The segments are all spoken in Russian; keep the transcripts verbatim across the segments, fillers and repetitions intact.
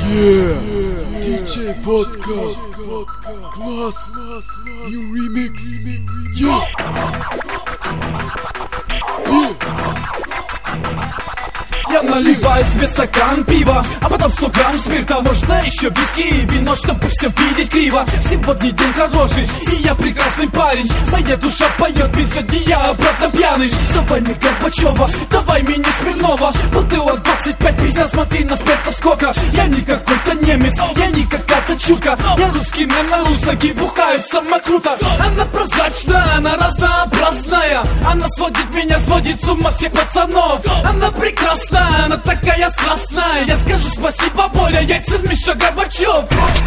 Yeah, ди джей Vodka, класс, new remix, yeah, yeah. Я наливаю себе стакан пива, а потом сто грамм спирта, можно еще виски и вино, чтобы все видеть криво. Сегодня день хороший, и я прекрасный парень. Моя душа поет, ведь сегодня я обратно пьяный. Давай мне Горбачева, давай мне Смирнова. Бутылок двадцать пять пятьдесят, смотри на перцев сколько. Я не какой-то немец, я не какая-то чурка. Я русский мен на русаки, бухают сама круто. Она прозрачная, она разнообразная. Она сводит меня, сводит с ума всех пацанов. Она прекрасная, она такая страстная. Я скажу спасибо, Воля, яйца Миша Горбачев.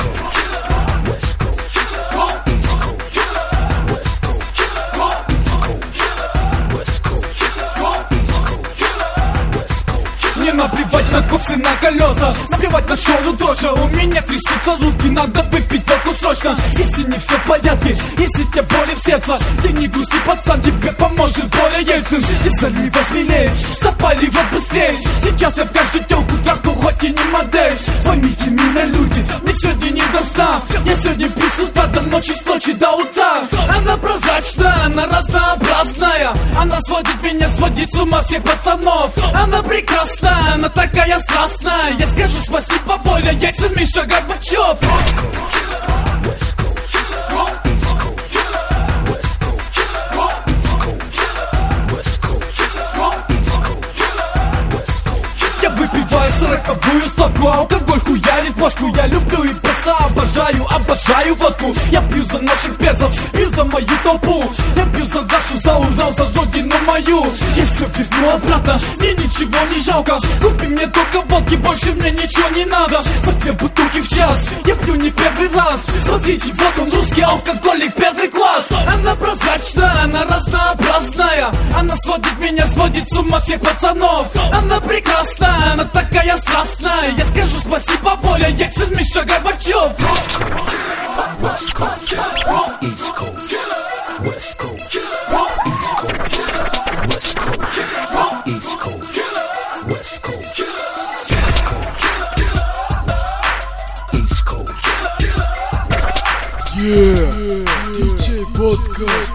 Мне наплевать на кофе, на колеса, наплевать на шоу тоже. У меня трясутся руки, надо выпить водку срочно. Если не все в порядке, если тебе боли в сердце, ты не грусти, пацан, тебе поможет Боря Ельцин. Ты залива смелее, стопали вот быстрее. Сейчас я в каждую телку трахну, хоть и не модель. Поймите меня, люди, мне сегодня не до сна. Я сегодня пью с утра до ночи, с ночи до утра. Она прозрачная, она разнообразная. Она сводит меня, сводит с ума всех пацанов. Она прекрасная, она такая страстная. Я скажу спасибо, Воля, яйца Миша Горбачев. Я выпиваю сороковую стопку, алкоголь хуярит бошку. Я люблю и просто обожаю, обожаю водку. Я пью за наших перцев, пью за мою толпу. Я пью за нашу, за Урал, за родину мою. Я все верну обратно, мне ничего не жалко. Купи мне только водки, больше мне ничего не надо. По две бутылки в час, я пью не первый раз. Смотрите, вот он, русский алкоголик, первый класс. Она прозрачная, она разнообразная. Она сводит меня, сводит с ума всех пацанов. Она прекрасная, она такая страстная. Я скажу спасибо, Воля, яйца Миша Горбачев. West Coast, East Coast, West Coast, East Coast, West Coast, East Coast, West Coast, East Coast. Yeah, ди джей Vodka.